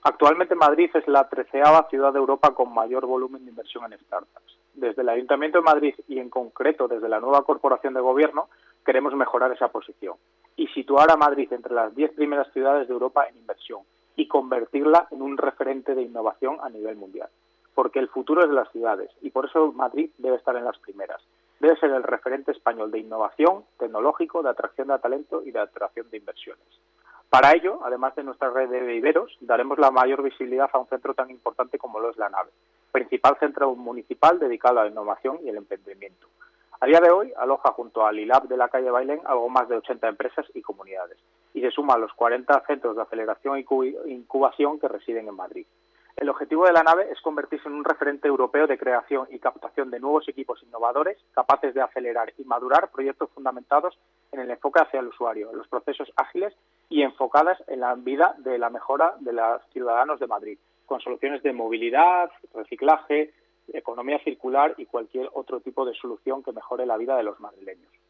Actualmente Madrid es la 13ª ciudad de Europa con mayor volumen de inversión en startups. Desde el Ayuntamiento de Madrid y en concreto desde la nueva Corporación de Gobierno queremos mejorar esa posición y situar a Madrid entre las 10 primeras ciudades de Europa en inversión y convertirla en un referente de innovación a nivel mundial. Porque el futuro es de las ciudades y por eso Madrid debe estar en las primeras. Debe ser el referente español de innovación, tecnológico, de atracción de talento y de atracción de inversiones. Para ello, además de nuestra red de viveros, daremos la mayor visibilidad a un centro tan importante como lo es la NAVE, principal centro municipal dedicado a la innovación y el emprendimiento. A día de hoy, aloja junto al ILAB de la calle Bailén algo más de 80 empresas y comunidades, y se suma a los 40 centros de aceleración e incubación que residen en Madrid. El objetivo de la NAVE es convertirse en un referente europeo de creación y captación de nuevos equipos innovadores capaces de acelerar y madurar proyectos fundamentados en el enfoque hacia el usuario, en los procesos ágiles y enfocadas en la vida de la mejora de los ciudadanos de Madrid, con soluciones de movilidad, reciclaje, economía circular y cualquier otro tipo de solución que mejore la vida de los madrileños.